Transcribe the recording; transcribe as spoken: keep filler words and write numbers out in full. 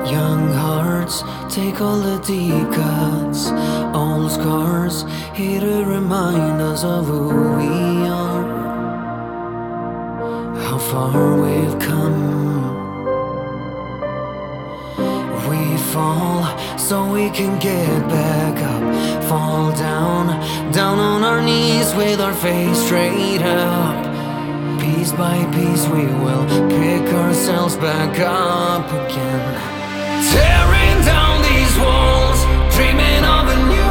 Young hearts take all the deep cuts. Old scars here to remind us of who we are, how far we've come. We fall so we can get back up. Fall down, down on our knees with our face straight up. Piece by piece we will pick ourselves back up again. Tearing down these walls, dreaming of a new